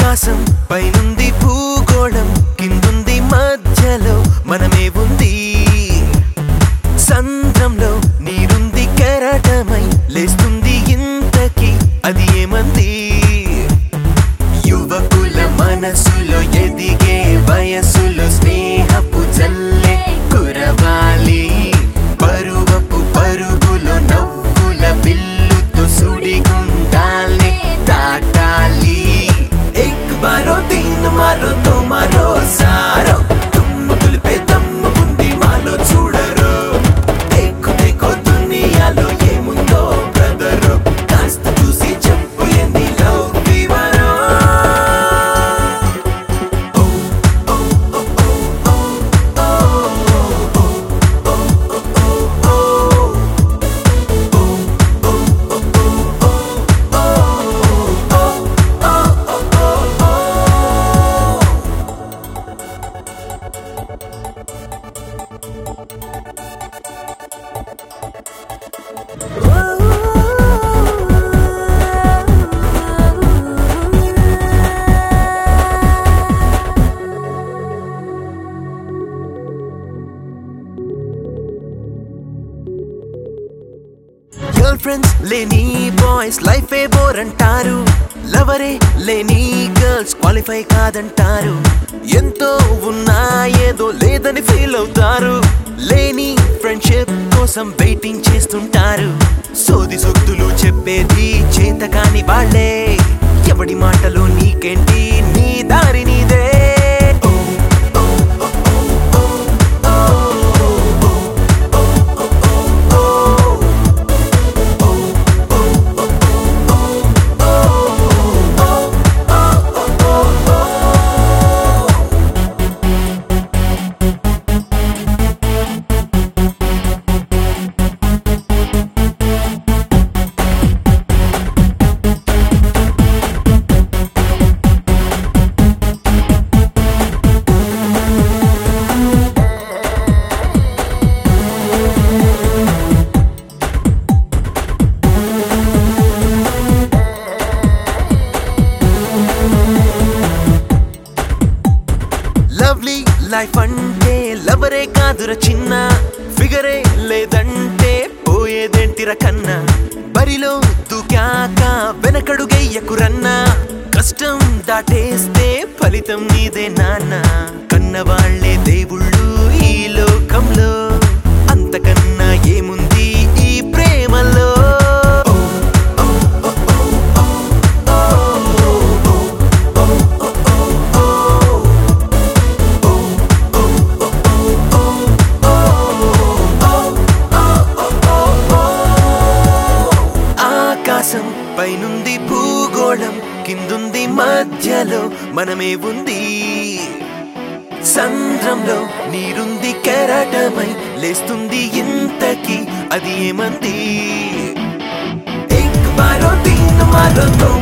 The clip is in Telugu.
ఆకాశం పైనుంది భూగోళం కిందుంది మధ్యలో మనమే ఉంది సంద్రంలో నీరుంది కెరటమై లేస్తుంది ఇంతకి అది ఏమంది యువకుల మనసులో ఎదిగే వయసులో స్నేహపు జల్లే కురవాలి పరువపు పరుగులో నవ్వుల బిల్లుతో సుడిగుండాల్ని దాటాలి ఎక్ బారో తీన్ మారో తో మారో సారో తుమ్ము తులిపే దమ్ము ఉంది మాలో చూడరు దేఖో దేఖో దునియాలో ఏముందో బ్రదరు కాస్త చూసి చెప్పు ఏంది లవ్ వివరో గర్ల్ ఫ్రెండ్స్ లేని బాయ్స్ లైఫ్ ఏ బోర్ అంటారు లవరే లేని గర్ల్స్ క్వాలిఫై కాదంటారు ఎంతో ఉన్నా ఏదో లేదని ఫీల్ అవుతారు లేని ఫ్రెండ్షిప్ కోసం వెయిటింగ్ చేస్తుంటారు సోది సొత్తులు చెప్పేది చేత కాని వాళ్ళే ఎవడి మాటలు నీకేంటి నీ దారి నీదే లవ్లీ లైఫ్ అంటే లవరే కాదుర చిన్న ఫిగరే లేదంటే పోయేదేంటిర కన్నా బరిలో దూకాక వెనకడుగెయ్యకురన్నా కష్టం దాటేస్తే ఫలితం నీదే నాన్న కన్నవాళ్లే దేవుళ్ళు ఈ లోకంలో అంతకన్నా ఏముంది ఈ ప్రేమలో ఆకాశం పైనుంది భూగోళం కిందుంది మధ్యలో మనమే ఉంది సంద్రంలో నీరుంది కెరటమై లేస్తుంది ఇంతకి అది ఏమంది ఎక్ బారో తీన్ మారో తో